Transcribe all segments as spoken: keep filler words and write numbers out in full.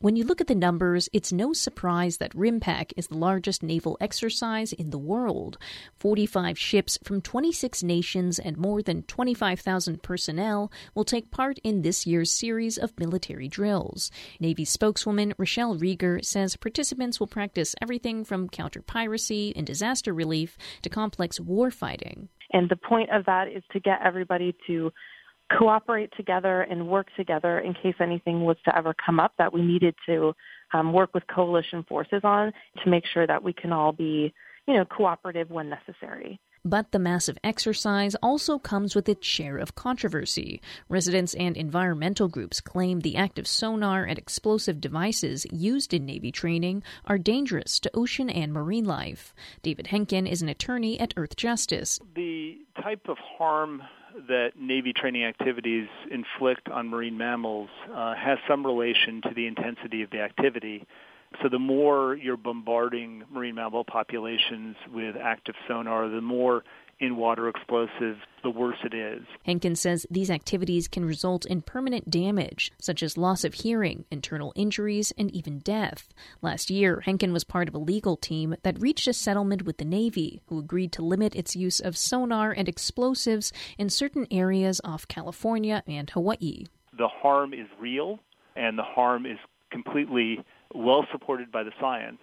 When you look at the numbers, it's no surprise that RIMPAC is the largest naval exercise in the world. forty-five ships from twenty-six nations and more than twenty-five thousand personnel will take part in this year's series of military drills. Navy spokeswoman Rochelle Rieger says participants will practice everything from counter-piracy and disaster relief to complex warfighting. And the point of that is to get everybody to cooperate together and work together in case anything was to ever come up that we needed to um, work with coalition forces on to make sure that we can all be, you know, cooperative when necessary. But the massive exercise also comes with its share of controversy. Residents and environmental groups claim the active sonar and explosive devices used in Navy training are dangerous to ocean and marine life. David Henkin is an attorney at Earth Justice. The type of harm that Navy training activities inflict on marine mammals uh, has some relation to the intensity of the activity. So the more you're bombarding marine mammal populations with active sonar, the more in-water explosive, the worse it is. Henkin says these activities can result in permanent damage, such as loss of hearing, internal injuries, and even death. Last year, Henkin was part of a legal team that reached a settlement with the Navy, who agreed to limit its use of sonar and explosives in certain areas off California and Hawaii. The harm is real, and the harm is completely well supported by the science,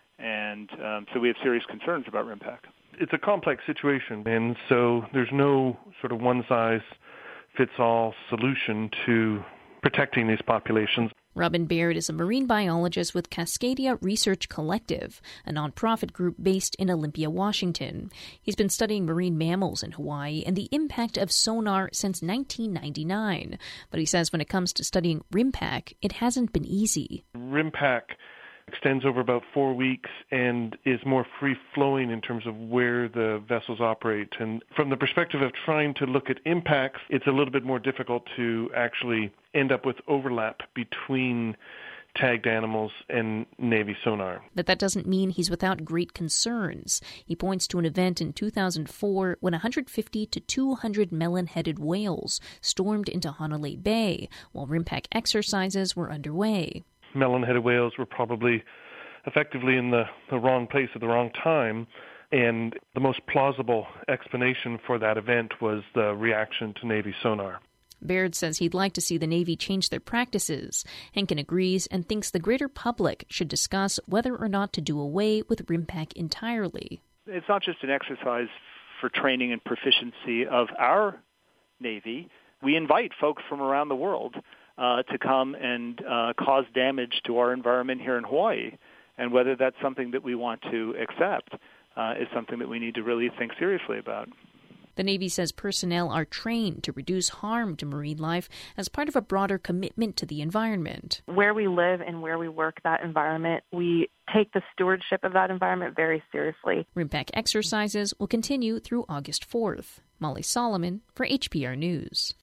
and um, so we have serious concerns about RIMPAC. It's a complex situation, and so there's no sort of one-size-fits-all solution to protecting these populations. Robin Baird is a marine biologist with Cascadia Research Collective, a nonprofit group based in Olympia, Washington. He's been studying marine mammals in Hawaii and the impact of sonar since nineteen ninety-nine. But he says when it comes to studying RIMPAC, it hasn't been easy. RIMPAC extends over about four weeks and is more free-flowing in terms of where the vessels operate. And from the perspective of trying to look at impacts, it's a little bit more difficult to actually end up with overlap between tagged animals and Navy sonar. But that doesn't mean he's without great concerns. He points to an event in two thousand four when one hundred fifty to two hundred melon-headed whales stormed into Hanalei Bay while RIMPAC exercises were underway. Melon-headed whales were probably effectively in the, the wrong place at the wrong time, and the most plausible explanation for that event was the reaction to Navy sonar. Baird says he'd like to see the Navy change their practices. Henkin agrees and thinks the greater public should discuss whether or not to do away with RIMPAC entirely. It's not just an exercise for training and proficiency of our Navy. We invite folks from around the world Uh, to come and uh, cause damage to our environment here in Hawaii. And whether that's something that we want to accept uh, is something that we need to really think seriously about. The Navy says personnel are trained to reduce harm to marine life as part of a broader commitment to the environment. Where we live and where we work, that environment, we take the stewardship of that environment very seriously. RIMPAC exercises will continue through August fourth. Molly Solomon for H P R News.